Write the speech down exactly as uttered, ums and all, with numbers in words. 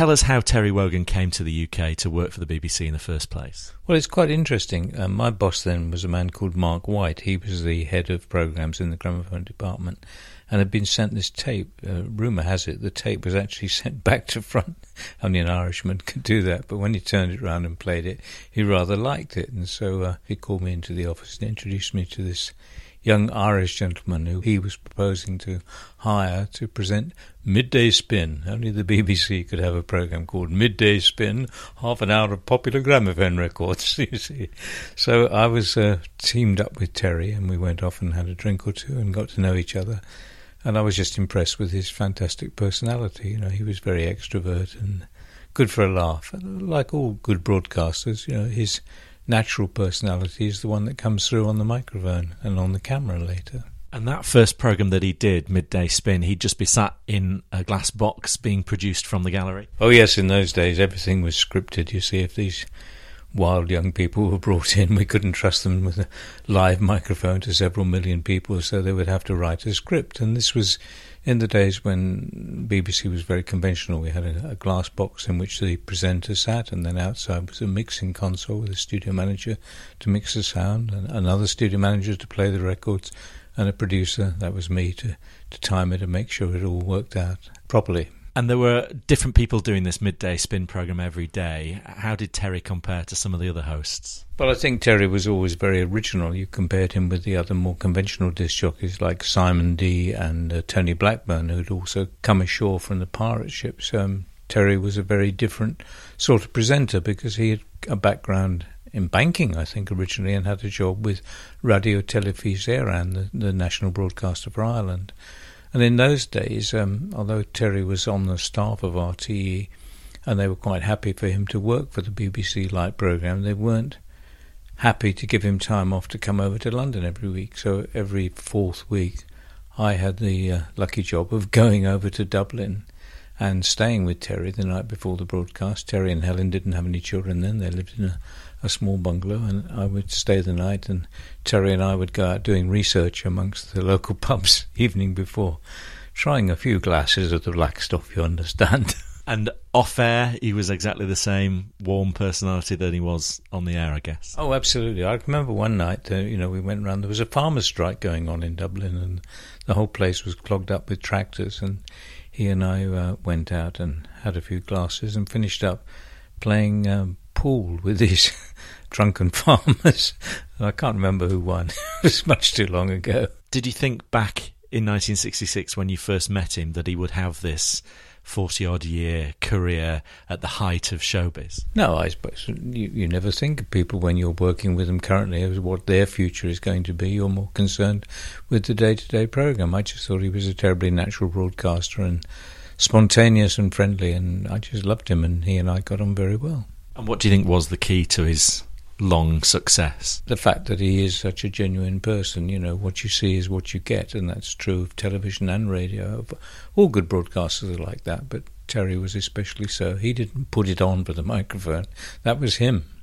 tell us how Terry Wogan came to the U K to work for the B B C in the first place. Well, it's quite interesting. Um, my boss then was a man called Mark White. He was the head of programmes in the gramophone department and had been sent this tape. Uh, rumour has it the tape was actually sent back to front. Only an Irishman could do that. But when he turned it around and played it, he rather liked it. And so uh, he called me into the office and introduced me to this young Irish gentleman who he was proposing to hire to present Midday Spin. Only the B B C could have a programme called Midday Spin, half an hour of popular gramophone records, you see. So I was uh, teamed up with Terry, and we went off and had a drink or two and got to know each other. And I was just impressed with his fantastic personality. You know, he was very extrovert and good for a laugh. Like all good broadcasters, you know, his natural personality is the one that comes through on the microphone and on the camera later. And that first programme that he did, Midday Spin, he'd just be sat in a glass box being produced from the gallery? Oh yes, in those days everything was scripted. You see, if these wild young people were brought in, we couldn't trust them with a live microphone to several million people, so they would have to write a script. And this was in the days when B B C was very conventional. We had a, a glass box in which the presenter sat, and then outside was a mixing console with a studio manager to mix the sound, and another studio manager to play the records, and a producer, that was me, to, to time it and make sure it all worked out properly. And there were different people doing this Midday Spin programme every day. How did Terry compare to some of the other hosts? Well, I think Terry was always very original. You compared him with the other more conventional disc jockeys like Simon Dee and uh, Tony Blackburn, who'd also come ashore from the pirate ships. Um, Terry was a very different sort of presenter because he had a background in banking, I think, originally, and had a job with Radio Telefís Éireann, the, the national broadcaster for Ireland. And in those days, um, although Terry was on the staff of R T E and they were quite happy for him to work for the B B C Light programme, they weren't happy to give him time off to come over to London every week. So every fourth week I had the uh, lucky job of going over to Dublin and staying with Terry the night before the broadcast. Terry and Helen didn't have any children then. They lived in a, a small bungalow, and I would stay the night, and Terry and I would go out doing research amongst the local pubs evening before, trying a few glasses of the black stuff, you understand. And off-air, he was exactly the same warm personality that he was on the air, I guess. Oh, absolutely. I remember one night, uh, you know, we went round, there was a farmer's strike going on in Dublin, and the whole place was clogged up with tractors, and he and I uh, went out and had a few glasses and finished up playing um, pool with these drunken farmers. I can't remember who won. It was much too long ago. Did you think back in nineteen sixty-six when you first met him that he would have this forty-odd year career at the height of showbiz? No, I suppose you, you never think of people when you're working with them currently as what their future is going to be. You're more concerned with the day-to-day programme. I just thought he was a terribly natural broadcaster and spontaneous and friendly, and I just loved him, and he and I got on very well. And what do you think was the key to his long success? The fact that he is such a genuine person. You know, what you see is what you get, and that's true of television and radio. All good broadcasters are like that, but Terry was especially so. He didn't put it on for the microphone. That was him.